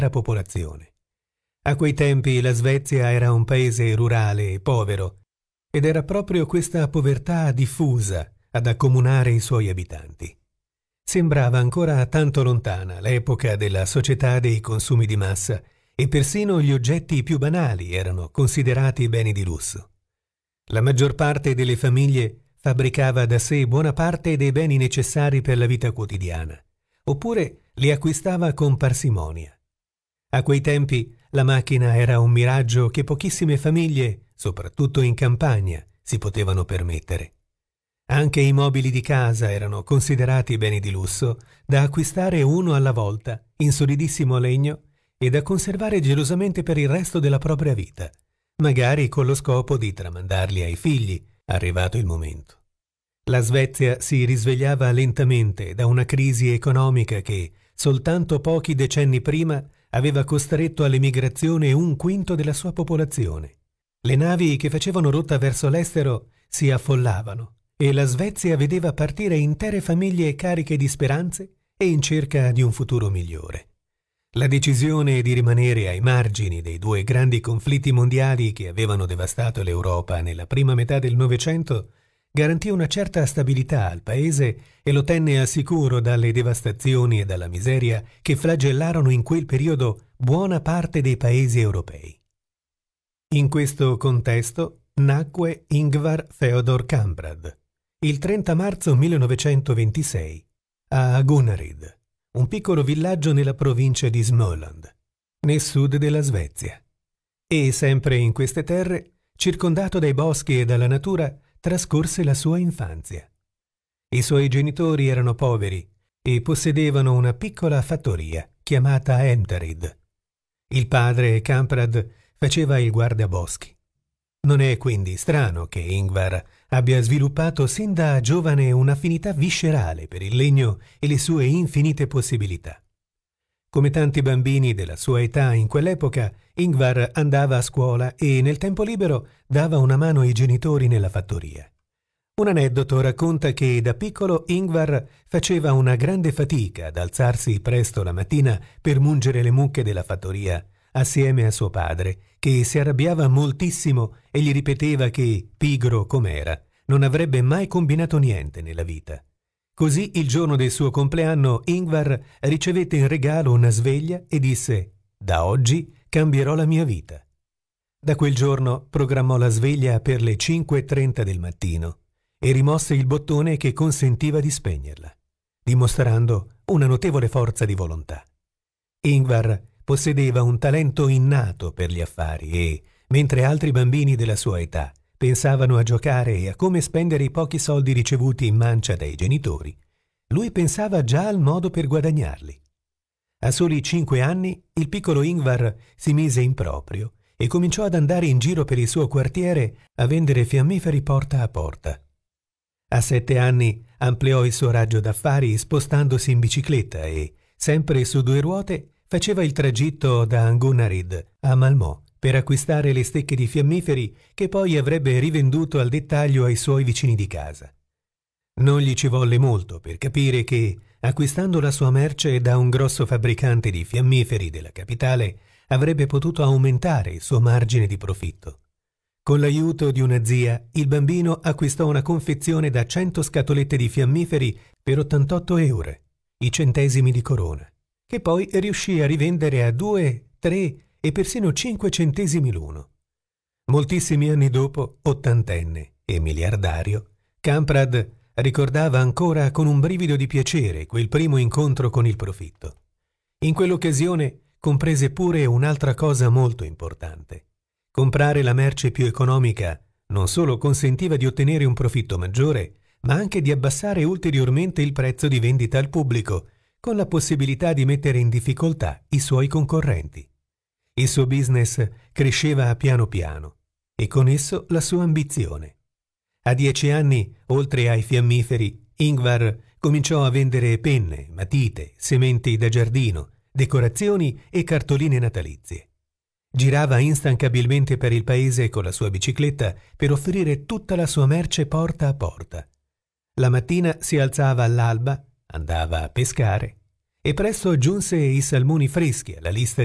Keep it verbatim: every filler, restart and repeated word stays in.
popolazione. A quei tempi la Svezia era un paese rurale e povero, ed era proprio questa povertà diffusa ad accomunare i suoi abitanti. Sembrava ancora tanto lontana l'epoca della società dei consumi di massa e persino gli oggetti più banali erano considerati beni di lusso. La maggior parte delle famiglie fabbricava da sé buona parte dei beni necessari per la vita quotidiana, oppure li acquistava con parsimonia. A quei tempi la macchina era un miraggio che pochissime famiglie, soprattutto in campagna, si potevano permettere. Anche i mobili di casa erano considerati beni di lusso da acquistare uno alla volta in solidissimo legno e da conservare gelosamente per il resto della propria vita, magari con lo scopo di tramandarli ai figli, arrivato il momento. La Svezia si risvegliava lentamente da una crisi economica che, soltanto pochi decenni prima, aveva costretto all'emigrazione un quinto della sua popolazione. Le navi che facevano rotta verso l'estero si affollavano e la Svezia vedeva partire intere famiglie cariche di speranze e in cerca di un futuro migliore. La decisione di rimanere ai margini dei due grandi conflitti mondiali che avevano devastato l'Europa nella prima metà del Novecento garantì una certa stabilità al paese e lo tenne al sicuro dalle devastazioni e dalla miseria che flagellarono in quel periodo buona parte dei paesi europei. In questo contesto nacque Ingvar Theodor Kamprad il trenta marzo millenovecentoventisei a Agunnaryd, un piccolo villaggio nella provincia di Småland, nel sud della Svezia. E sempre in queste terre, circondato dai boschi e dalla natura, trascorse la sua infanzia. I suoi genitori erano poveri e possedevano una piccola fattoria chiamata Emtarid. Il padre, Kamprad, faceva il guardaboschi. Non è quindi strano che Ingvar abbia sviluppato sin da giovane un'affinità viscerale per il legno e le sue infinite possibilità. Come tanti bambini della sua età in quell'epoca, Ingvar andava a scuola e nel tempo libero dava una mano ai genitori nella fattoria. Un aneddoto racconta che da piccolo Ingvar faceva una grande fatica ad alzarsi presto la mattina per mungere le mucche della fattoria assieme a suo padre, che si arrabbiava moltissimo e gli ripeteva che, pigro com'era, non avrebbe mai combinato niente nella vita. Così il giorno del suo compleanno Ingvar ricevette in regalo una sveglia e disse: «Da oggi cambierò la mia vita». Da quel giorno programmò la sveglia per le cinque e trenta del mattino e rimosse il bottone che consentiva di spegnerla, dimostrando una notevole forza di volontà. Ingvar possedeva un talento innato per gli affari e, mentre altri bambini della sua età pensavano a giocare e a come spendere i pochi soldi ricevuti in mancia dai genitori, lui pensava già al modo per guadagnarli. A soli cinque anni il piccolo Ingvar si mise in proprio e cominciò ad andare in giro per il suo quartiere a vendere fiammiferi porta a porta. A sette anni ampliò il suo raggio d'affari spostandosi in bicicletta e, sempre su due ruote, faceva il tragitto da Agunnaryd a Malmö per acquistare le stecche di fiammiferi che poi avrebbe rivenduto al dettaglio ai suoi vicini di casa. Non gli ci volle molto per capire che, acquistando la sua merce da un grosso fabbricante di fiammiferi della capitale, avrebbe potuto aumentare il suo margine di profitto. Con l'aiuto di una zia, il bambino acquistò una confezione da cento scatolette di fiammiferi per ottantotto euro, i centesimi di corona, che poi riuscì a rivendere a due, tre e persino cinque centesimi l'uno. Moltissimi anni dopo, ottantenne e miliardario, Kamprad ricordava ancora con un brivido di piacere quel primo incontro con il profitto. In quell'occasione comprese pure un'altra cosa molto importante. Comprare la merce più economica non solo consentiva di ottenere un profitto maggiore, ma anche di abbassare ulteriormente il prezzo di vendita al pubblico, con la possibilità di mettere in difficoltà i suoi concorrenti. Il suo business cresceva piano piano e con esso la sua ambizione. A dieci anni, oltre ai fiammiferi, Ingvar cominciò a vendere penne, matite, sementi da giardino, decorazioni e cartoline natalizie. Girava instancabilmente per il paese con la sua bicicletta per offrire tutta la sua merce porta a porta. La mattina si alzava all'alba, andava a pescare e presto aggiunse i salmoni freschi alla lista